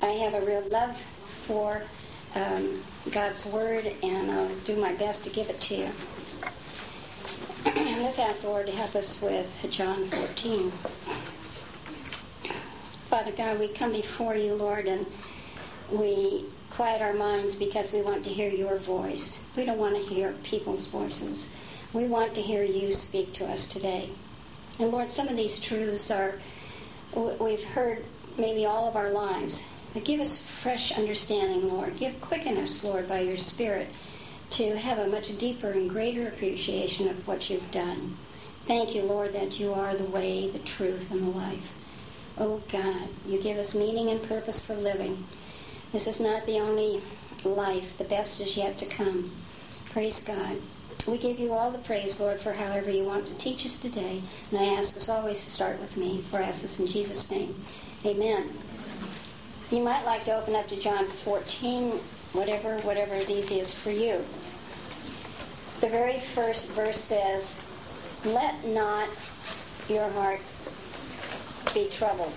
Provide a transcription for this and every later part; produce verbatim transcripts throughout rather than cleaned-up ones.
I have a real love for um, God's Word, and I'll do my best to give it to you. Let's ask the Lord to help us with John fourteen. Father God, we come before you, Lord, and we quiet our minds because we want to hear your voice. We don't want to hear people's voices. We want to hear you speak to us today. And Lord, some of these truths are, we've heard maybe all of our lives. But give us fresh understanding, Lord. Give quicken us, Lord, by your Spirit, to have a much deeper and greater appreciation of what you've done. Thank you, Lord, that you are the way, the truth, and the life. Oh, God, you give us meaning and purpose for living. This is not the only life. The best is yet to come. Praise God. We give you all the praise, Lord, for however you want to teach us today. And I ask us always to start with me, for I ask this in Jesus' name. Amen. You might like to open up to John fourteen, whatever, whatever is easiest for you. The very first verse says, "Let not your heart be troubled.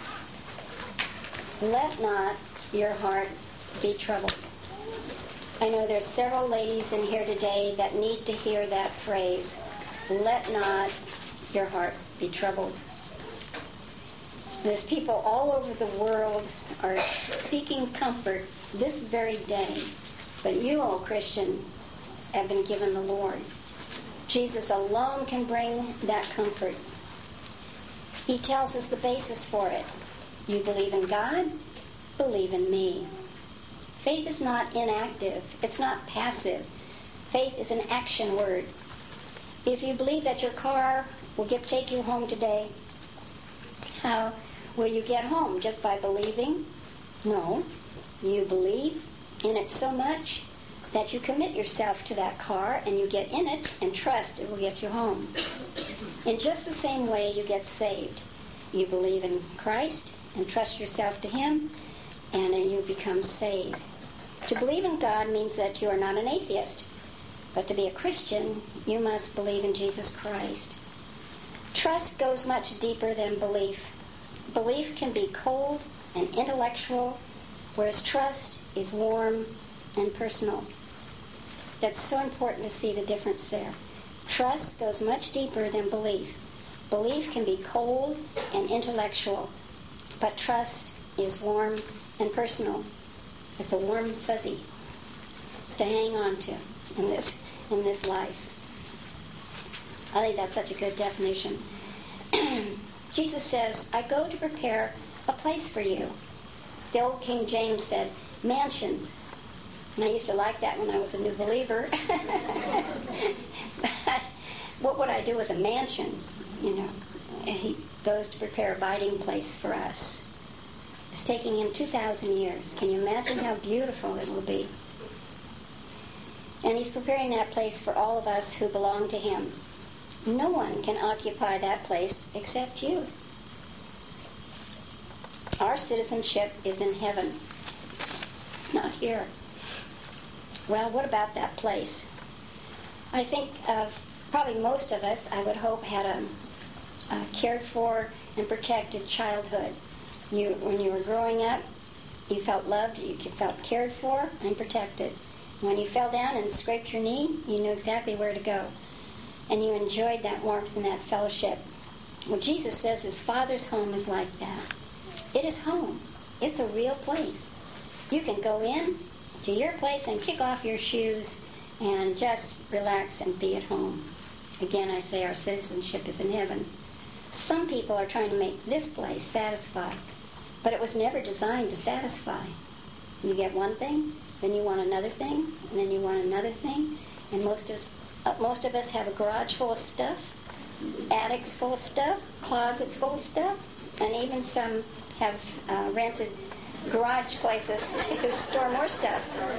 Let not your heart be troubled." I know there's several ladies in here today that need to hear that phrase. Let not your heart be troubled. There's people all over the world are seeking comfort this very day. But you, O Christian, have been given the Lord. Jesus alone can bring that comfort. He tells us the basis for it. You believe in God, believe in me. Faith is not inactive. It's not passive. Faith is an action word. If you believe that your car will get take you home today, how will you get home? Just by believing? No. You believe in it so much that you commit yourself to that car and you get in it and trust it will get you home. In just the same way you get saved. You believe in Christ and trust yourself to Him, and then you become saved. To believe in God means that you are not an atheist. But to be a Christian, you must believe in Jesus Christ. Trust goes much deeper than belief. Belief can be cold and intellectual, whereas trust is warm and personal. That's so important to see the difference there. Trust goes much deeper than belief. Belief can be cold and intellectual, but trust is warm and personal. It's a warm fuzzy to hang on to in this in this life. I think that's such a good definition. Jesus says, "I go to prepare a place for you." The old King James said, mansions. And I used to like that when I was a new believer. What would I do with a mansion? You know, he goes to prepare an abiding place for us. It's taking him two thousand years. Can you imagine how beautiful it will be? And he's preparing that place for all of us who belong to him. No one can occupy that place except you. Our citizenship is in heaven, not here. Well, what about that place? I think uh, probably most of us, I would hope, had a, a cared for and protected childhood. You, when you were growing up, you felt loved, you felt cared for and protected. When you fell down and scraped your knee, you knew exactly where to go. And you enjoyed that warmth and that fellowship. Well, Jesus says his Father's home is like that. It is home. It's a real place. You can go in to your place and kick off your shoes and just relax and be at home. Again, I say our citizenship is in heaven. Some people are trying to make this place satisfy, but it was never designed to satisfy. You get one thing, then you want another thing, and then you want another thing, and most of us, uh, most of us have a garage full of stuff, attics full of stuff, closets full of stuff, and even some have uh, rented garage places to store more stuff.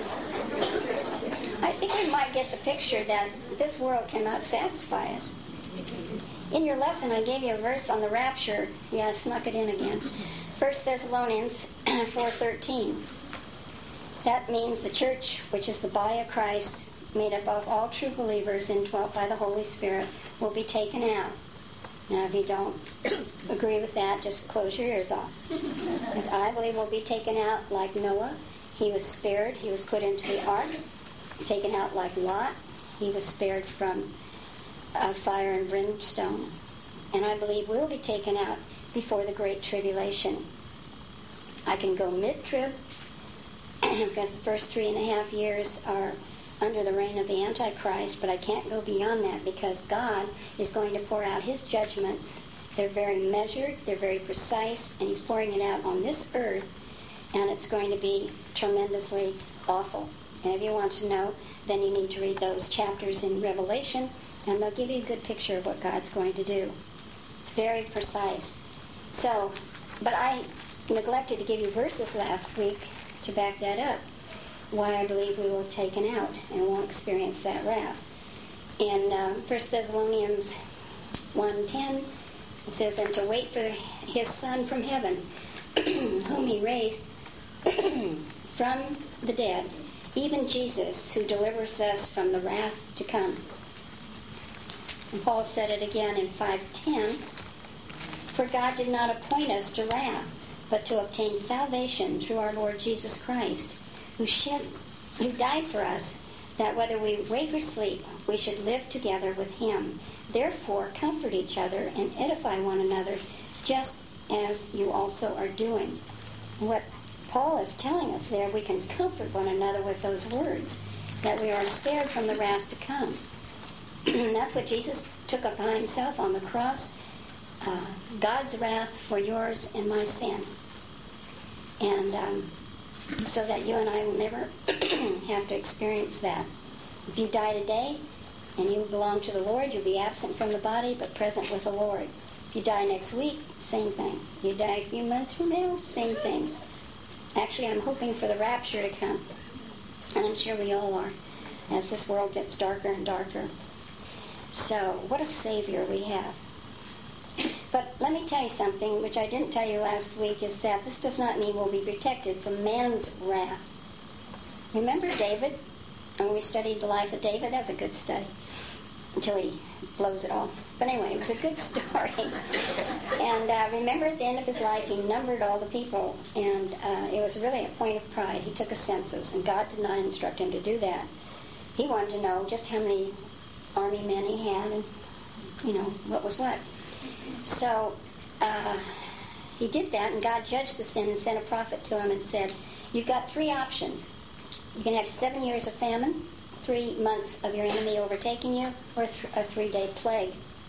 I think we might get the picture that this world cannot satisfy us. In your lesson, I gave you a verse on the rapture. Yeah, I snuck it in again. First Thessalonians four thirteen. That means the church, which is the body of Christ, made up of all true believers indwelt by the Holy Spirit, will be taken out. Now, if you don't agree with that, just close your ears off. Because I believe we'll be taken out like Noah. He was spared. He was put into the ark. Taken out like Lot. He was spared from uh, fire and brimstone. And I believe we'll be taken out before the Great Tribulation. I can go mid-trib, because the first three and a half years are under the reign of the Antichrist, but I can't go beyond that because God is going to pour out his judgments. They're very measured, they're very precise, and he's pouring it out on this earth, and it's going to be tremendously awful. And if you want to know, then you need to read those chapters in Revelation, and they'll give you a good picture of what God's going to do. It's very precise. So, but I neglected to give you verses last week to back that up, why I believe we will be taken out and won't experience that wrath. In uh, First Thessalonians one ten, it says, "And to wait for his Son from heaven, whom he raised from the dead, even Jesus, who delivers us from the wrath to come." And Paul said it again in five ten, "For God did not appoint us to wrath, but to obtain salvation through our Lord Jesus Christ, who shed, who died for us, that whether we wake or sleep, we should live together with him. Therefore, comfort each other and edify one another, just as you also are doing." What Paul is telling us there, we can comfort one another with those words, that we are spared from the wrath to come. That's what Jesus took upon himself on the cross, uh, God's wrath for yours and my sin. And um, so that you and I will never have to experience that. If you die today and you belong to the Lord, you'll be absent from the body but present with the Lord. If you die next week, same thing. If you die a few months from now, same thing. Actually, I'm hoping for the rapture to come. And I'm sure we all are, as this world gets darker and darker. So, what a Savior we have. But let me tell you something, which I didn't tell you last week, is that this does not mean we'll be protected from man's wrath. Remember David? When we studied the life of David, that was a good study, until he blows it all. But anyway, it was a good story. And uh, remember at the end of his life, he numbered all the people, and uh, it was really a point of pride. He took a census, and God did not instruct him to do that. He wanted to know just how many army men he had, and, you know, what was what. So uh, he did that, and God judged the sin and sent a prophet to him and said, "You've got three options. You can have seven years of famine, three months of your enemy overtaking you, or th- a three-day plague."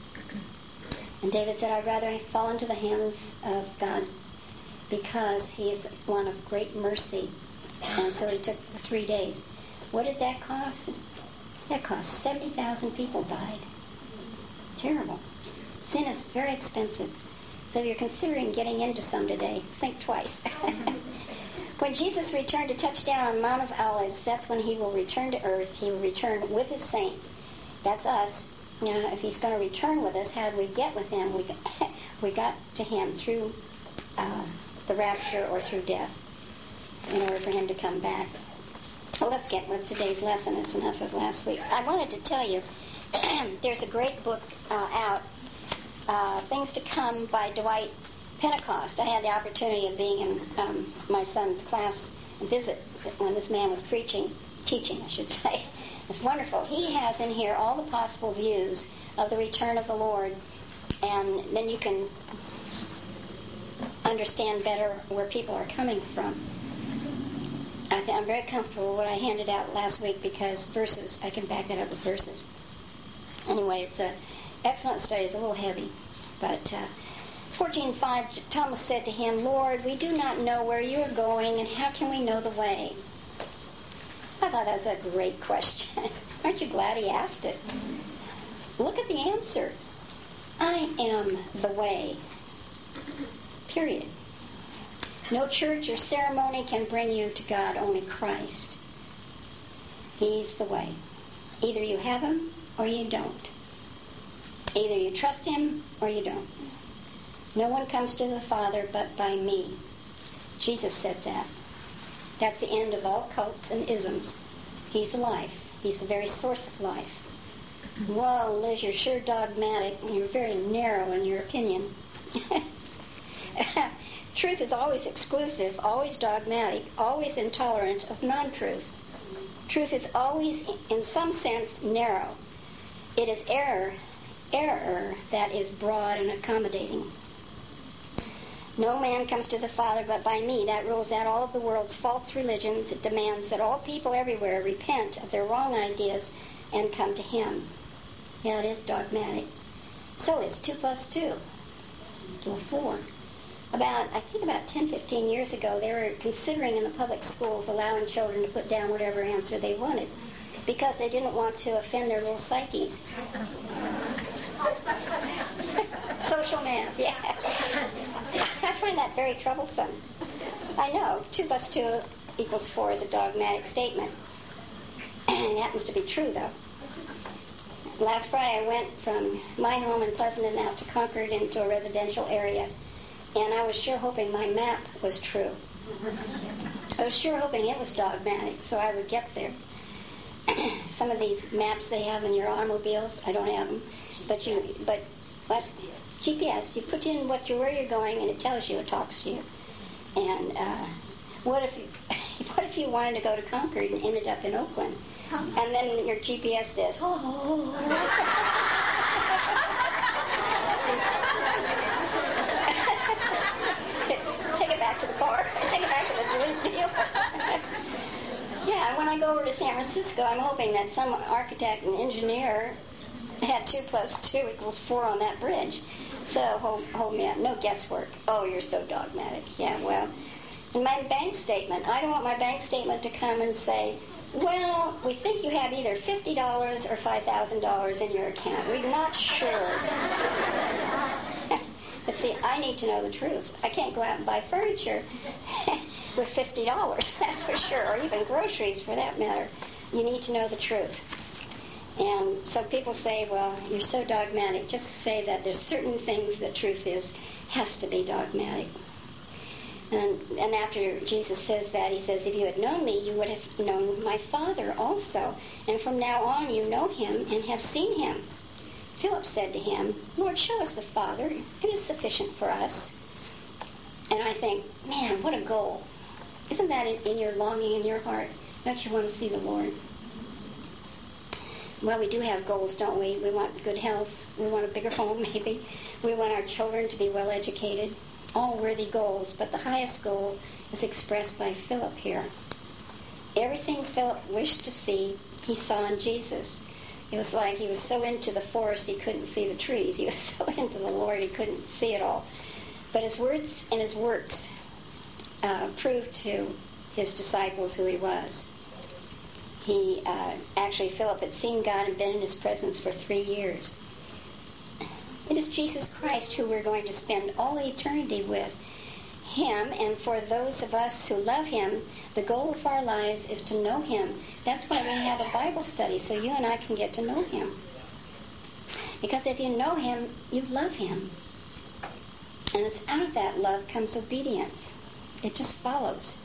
And David said, "I'd rather fall into the hands of God, because he is one of great mercy." And so he took the three days. What did that cost? That cost seventy thousand people died. Terrible. Sin is very expensive. So if you're considering getting into some today, think twice. When Jesus returned to touch down on Mount of Olives, that's when he will return to earth. He will return with his saints. That's us. You know, if he's going to return with us, how do we get with him? We, we got to him through uh, the rapture or through death in order for him to come back. Well, let's get with today's lesson. It's enough of last week's. I wanted to tell you, there's a great book uh, out, uh, Things to Come by Dwight Pentecost. I had the opportunity of being in um, my son's class visit when this man was preaching, teaching, I should say. It's wonderful. He has in here all the possible views of the return of the Lord, and then you can understand better where people are coming from. I th- I'm very comfortable with what I handed out last week because verses, I can back that up with verses. Anyway, it's an excellent study. It's a little heavy, but uh, fourteen five, Thomas said to him, "Lord, we do not know where you are going, and how can we know the way?" I thought that was a great question. Aren't you glad he asked it? Look at the answer. I am the way. Period. No church or ceremony can bring you to God, only Christ. He's the way. Either you have him or you don't. Either you trust him or you don't. No one comes to the Father but by me. Jesus said that. That's the end of all cults and isms. He's the life. He's the very source of life. Well, Liz, you're sure dogmatic, and you're very narrow in your opinion. Truth is always exclusive, always dogmatic, always intolerant of non-truth. Truth is always, in some sense, narrow. It is error, error that is broad and accommodating. No man comes to the Father but by me. That rules out all of the world's false religions. It demands that all people everywhere repent of their wrong ideas and come to him. Yeah, it is dogmatic. So is two plus two. Equal four. About, I think about ten, fifteen years ago, they were considering in the public schools allowing children to put down whatever answer they wanted because they didn't want to offend their little psyches. Social math, yeah. I find that very troublesome. I know, two plus two equals four is a dogmatic statement. It happens to be true, though. Last Friday I went from my home in Pleasanton out to Concord into a residential area, and I was sure hoping my map was true. I was sure hoping it was dogmatic, so I would get there. Some of these maps they have in your automobiles, I don't have them, but you, but what? G P S. You put in what you where you're going, and it tells you, it talks to you. And uh, what if you, what if you wanted to go to Concord and ended up in Oakland, and then your G P S says, oh. Take it back to the car. Take it back to the deal. Yeah, when I go over to San Francisco, I'm hoping that some architect and engineer had two plus two equals four on that bridge. So hold, hold me up. No guesswork. Oh, you're so dogmatic. Yeah, well, in my bank statement, I don't want my bank statement to come and say, well, we think you have either fifty dollars or five thousand dollars in your account. We're not sure. But see, I need to know the truth. I can't go out and buy furniture with fifty dollars, that's for sure, or even groceries for that matter. You need to know the truth. And so people say, well, you're so dogmatic. Just say that there's certain things that truth is, has to be dogmatic. And, and after Jesus says that, he says, if you had known me, you would have known my Father also. And from now on you know him and have seen him. Philip said to him, Lord, show us the Father. It is sufficient for us. And I think, man, what a goal. Isn't that in, in your longing in your heart? Don't you want to see the Lord? Well, we do have goals, don't we? We want good health. We want a bigger home, maybe. We want our children to be well educated. All worthy goals, but the highest goal is expressed by Philip here. Everything Philip wished to see, he saw in Jesus. It was like he was so into the forest he couldn't see the trees. He was so into the Lord he couldn't see it all. But his words and his works uh, proved to his disciples who he was. He, uh, actually, Philip had seen God and been in his presence for three years. It is Jesus Christ who we're going to spend all eternity with. Him, and for those of us who love him, the goal of our lives is to know him. That's why we have a Bible study, so you and I can get to know him. Because if you know him, you love him. And it's out of that love comes obedience. It just follows.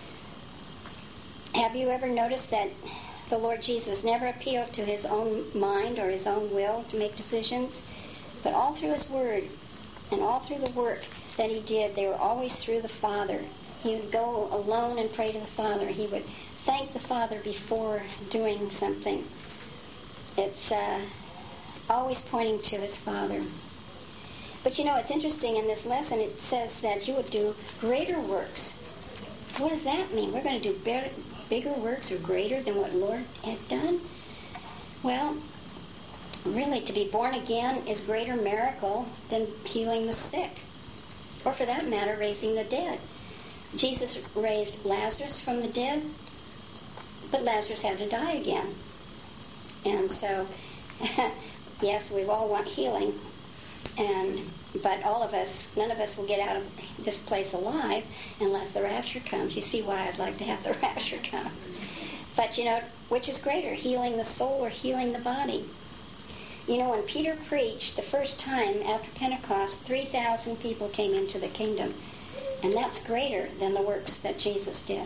Have you ever noticed that the Lord Jesus never appealed to his own mind or his own will to make decisions? But all through his word and all through the work that he did, they were always through the Father. He would go alone and pray to the Father. He would thank the Father before doing something. It's uh, always pointing to his Father. But you know, it's interesting in this lesson, it says that you would do greater works. What does that mean? We're going to do better, bigger works or greater than what Lord had done? Well, really, to be born again is greater miracle than healing the sick, or for that matter, raising the dead. Jesus raised Lazarus from the dead, but Lazarus had to die again. And so, yes, we all want healing, and but all of us, none of us will get out of this place alive unless the rapture comes. You see why I'd like to have the rapture come. But, you know, which is greater, healing the soul or healing the body? You know, when Peter preached the first time after Pentecost, three thousand people came into the kingdom. And that's greater than the works that Jesus did.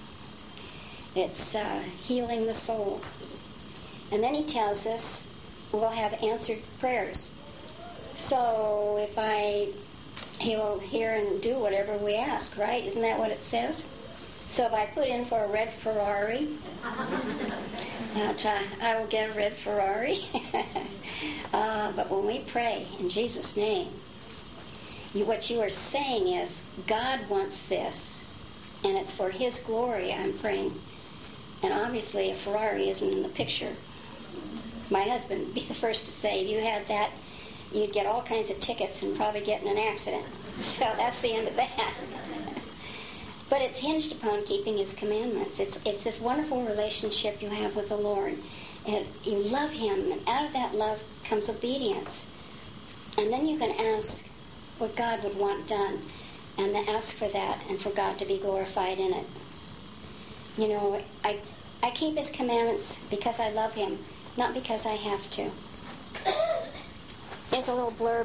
It's uh, healing the soul. And then he tells us we'll have answered prayers. So if I, he will hear and do whatever we ask, right? Isn't that what it says? So if I put in for a red Ferrari, I'll try, I will get a red Ferrari. uh, but when we pray in Jesus' name, you, what you are saying is, God wants this, and it's for His glory I'm praying. And obviously a Ferrari isn't in the picture. My husband would be the first to say, if you had that, you'd get all kinds of tickets and probably get in an accident. So that's the end of that. But it's hinged upon keeping His commandments. It's it's this wonderful relationship you have with the Lord. And you love Him, and out of that love comes obedience. And then you can ask what God would want done, and then ask for that, and for God to be glorified in it. You know, I, I keep His commandments because I love Him, not because I have to. There's a little blurb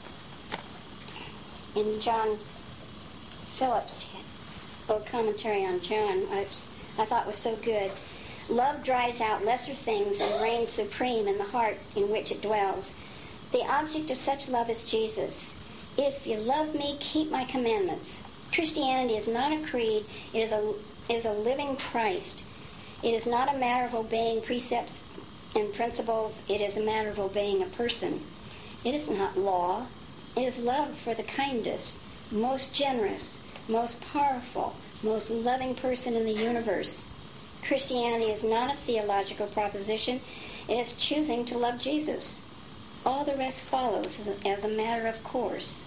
in John Phillips' little commentary on John I, I thought was so good. Love drives out lesser things and reigns supreme in the heart in which it dwells. The object of such love is Jesus. If you love me, keep my commandments. Christianity is not a creed, it is a, is a living Christ. It is not a matter of obeying precepts and principles, it is a matter of obeying a person. It is not law, it is love for the kindest, most generous, most powerful, most loving person in the universe. Christianity is not a theological proposition. It is choosing to love Jesus. All the rest follows as a matter of course.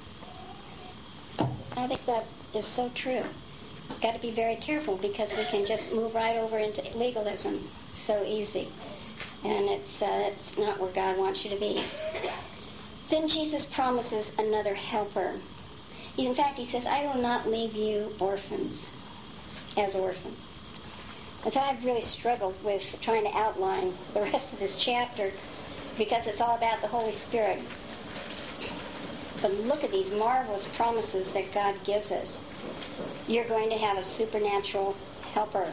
I think that is so true. Got to be very careful because we can just move right over into legalism so easy. And it's, uh, it's not where God wants you to be. Then Jesus promises another helper. In fact, He says, I will not leave you orphans, as orphans. And so I've really struggled with trying to outline the rest of this chapter because it's all about the Holy Spirit. But look at these marvelous promises that God gives us. You're going to have a supernatural helper.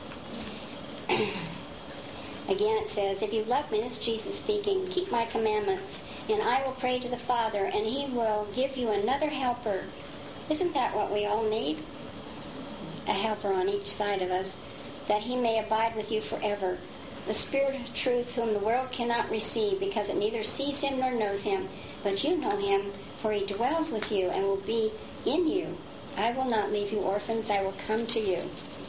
Again, it says, if you love me, this is Jesus speaking, keep my commandments, and I will pray to the Father, and He will give you another helper. Isn't that what we all need? A helper on each side of us, that He may abide with you forever. The Spirit of truth, whom the world cannot receive, because it neither sees Him nor knows Him. But you know Him, for He dwells with you and will be in you. I will not leave you orphans, I will come to you.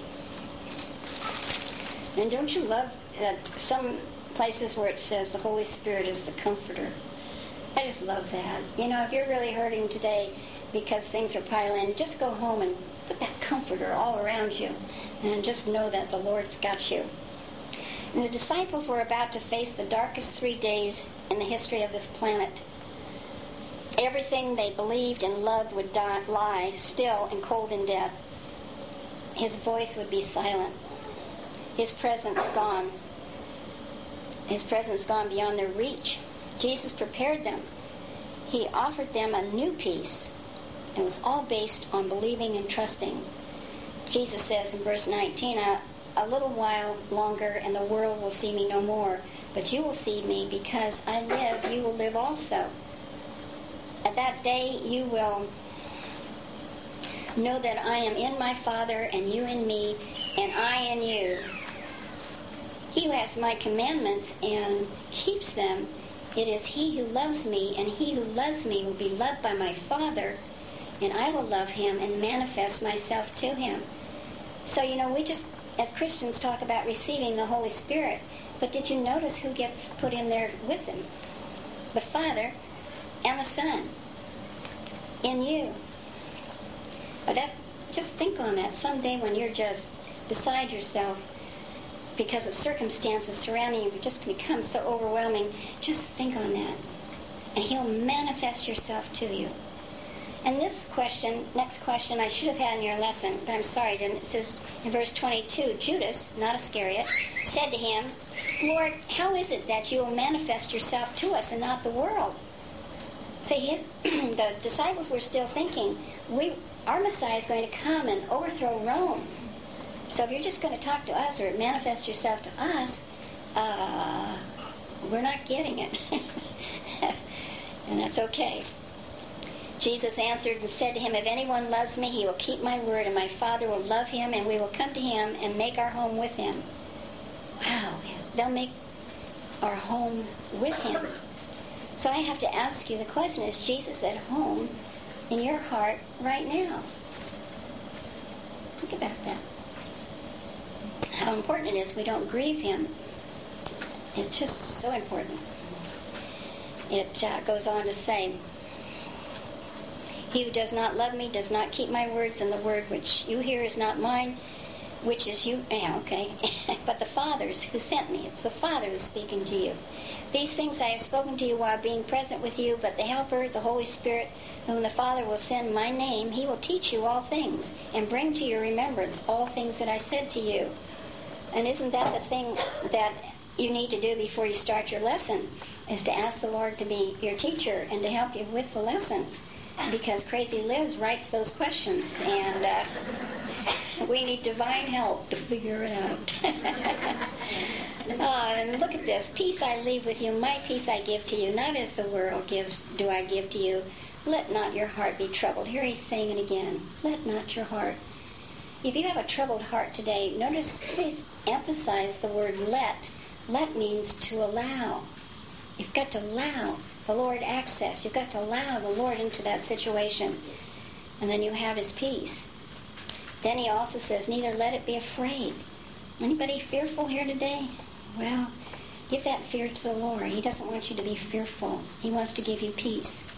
And don't you love that some places where it says the Holy Spirit is the comforter? I just love that. You know, if you're really hurting today because things are piling, just go home and put that comforter all around you and just know that the Lord's got you. And the disciples were about to face the darkest three days in the history of this planet. Everything they believed and loved would die, lie still and cold in death. His voice would be silent. His presence gone. His presence gone beyond their reach. Jesus prepared them. He offered them a new peace. It was all based on believing and trusting. Jesus says in verse nineteen, a, a little while longer and the world will see me no more, but you will see me because I live, you will live also. At that day you will know that I am in my Father and you in me and I in you. He who has my commandments and keeps them, it is he who loves me, and he who loves me will be loved by my Father, and I will love him and manifest myself to him. So, you know, we just, as Christians, talk about receiving the Holy Spirit, but did you notice who gets put in there with him? The Father and the Son in you. But that, just think on that. Someday when you're just beside yourself because of circumstances surrounding you just become so overwhelming, just think on that. And he'll manifest yourself to you. And this question, next question, I should have had in your lesson, but I'm sorry I didn't. It says in verse twenty-two, Judas, not Iscariot, said to him, Lord, how is it that you will manifest yourself to us and not the world? See, his, the disciples were still thinking, we, our Messiah is going to come and overthrow Rome. So if you're just going to talk to us or manifest yourself to us, uh, we're not getting it. And that's okay. Jesus answered and said to him, if anyone loves me, he will keep my word, and my Father will love him, and we will come to him and make our home with him. Wow, they'll make our home with him. So I have to ask you the question, is Jesus at home in your heart right now? Think about that. How important it is we don't grieve him. It's just so important. It uh, goes on to say, he who does not love me does not keep my words, and the word which you hear is not mine, which is you, yeah, okay, but the Father's who sent me. It's the Father who's speaking to you. These things I have spoken to you while being present with you, but the Helper, the Holy Spirit, whom the Father will send in my name, he will teach you all things, and bring to your remembrance all things that I said to you. And isn't that the thing that you need to do before you start your lesson, is to ask the Lord to be your teacher and to help you with the lesson? Because Crazy Liz writes those questions, and uh, we need divine help to figure it out. uh, and look at this. Peace I leave with you, my peace I give to you. Not as the world gives do I give to you. Let not your heart be troubled. Here he's saying it again. Let not your heart. If you have a troubled heart today, notice, please emphasize the word let. Let means to allow. You've got to allow the Lord access. You've got to allow the Lord into that situation. And then you have his peace. Then he also says, neither let it be afraid. Anybody fearful here today? Well, give that fear to the Lord. He doesn't want you to be fearful. He wants to give you peace.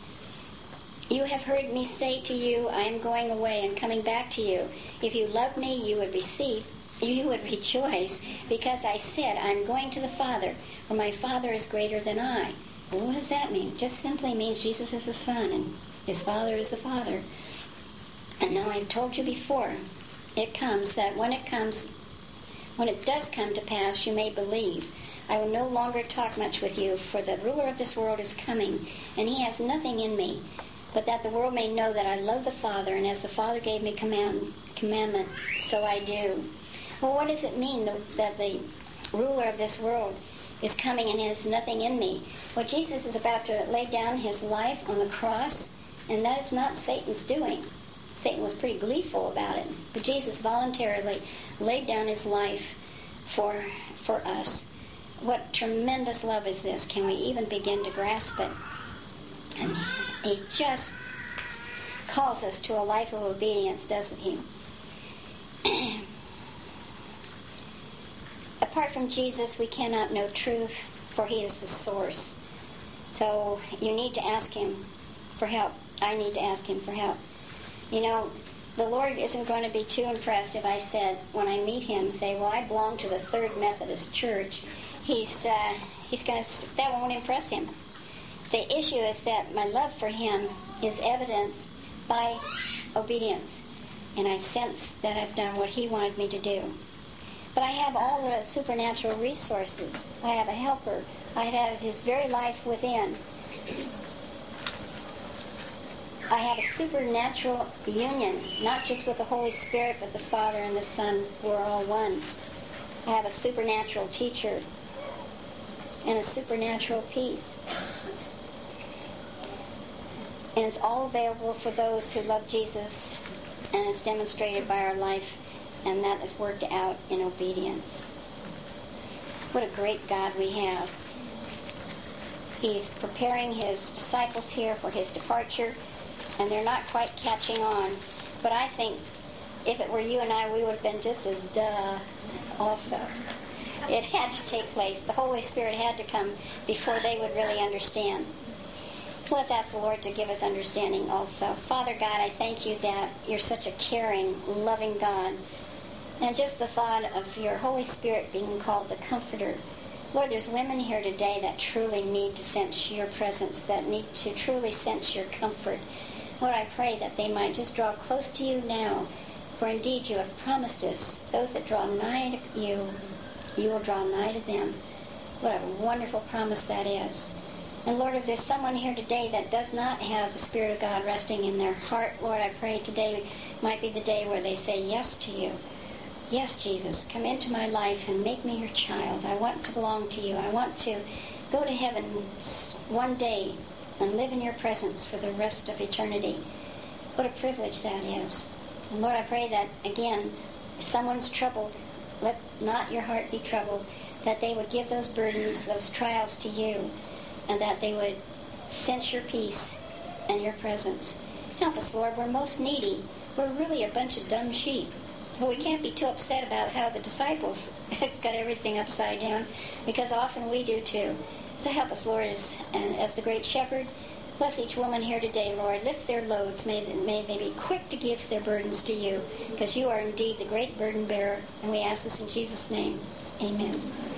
You have heard me say to you, I am going away and coming back to you. If you love me, you would receive, you would rejoice, because I said, I am going to the Father, for my Father is greater than I. Well, what does that mean? It just simply means Jesus is the Son, and his Father is the Father. And now I've told you before, it comes that when it comes, when it does come to pass, you may believe. I will no longer talk much with you, for the ruler of this world is coming, and he has nothing in me, but that the world may know that I love the Father, and as the Father gave me command, commandment, so I do. Well, what does it mean that the ruler of this world is coming and has nothing in me? Well, Jesus is about to lay down his life on the cross, and that is not Satan's doing. Satan was pretty gleeful about it, but Jesus voluntarily laid down his life for for us. What tremendous love is this? Can we even begin to grasp it? And he just calls us to a life of obedience, doesn't he? Apart from Jesus, we cannot know truth, for he is the source. So you need to ask him for help. I need to ask him for help. You know, the Lord isn't going to be too impressed if I said, when I meet him, say, well, I belong to the Third Methodist Church. He's, uh, he's going to, that won't impress him. The issue is that my love for him is evidenced by obedience. And I sense that I've done what he wanted me to do. But I have all the supernatural resources. I have a helper. I have his very life within. I have a supernatural union, not just with the Holy Spirit, but the Father and the Son, who are all one. I have a supernatural teacher and a supernatural peace. And it's all available for those who love Jesus, and it's demonstrated by our life, and that is worked out in obedience. What a great God we have. He's preparing his disciples here for his departure, and they're not quite catching on. But I think if it were you and I, we would have been just as duh also. It had to take place. The Holy Spirit had to come before they would really understand. Let's ask the Lord to give us understanding also. Father God, I thank you that you're such a caring, loving God. And just the thought of your Holy Spirit being called the Comforter. Lord, there's women here today that truly need to sense your presence, that need to truly sense your comfort. Lord, I pray that they might just draw close to you now. For indeed you have promised us, those that draw nigh to you, you will draw nigh to them. What a wonderful promise that is. And Lord, if there's someone here today that does not have the Spirit of God resting in their heart, Lord, I pray today might be the day where they say yes to you. Yes, Jesus, come into my life and make me your child. I want to belong to you. I want to go to heaven one day and live in your presence for the rest of eternity. What a privilege that is. And Lord, I pray that, again, if someone's troubled, let not your heart be troubled, that they would give those burdens, those trials to you, and that they would sense your peace and your presence. Help us, Lord. We're most needy. We're really a bunch of dumb sheep. But we can't be too upset about how the disciples got everything upside down, because often we do too. So help us, Lord, as, and as the great shepherd. Bless each woman here today, Lord. Lift their loads. May, may they be quick to give their burdens to you, because you are indeed the great burden bearer. And we ask this in Jesus' name. Amen.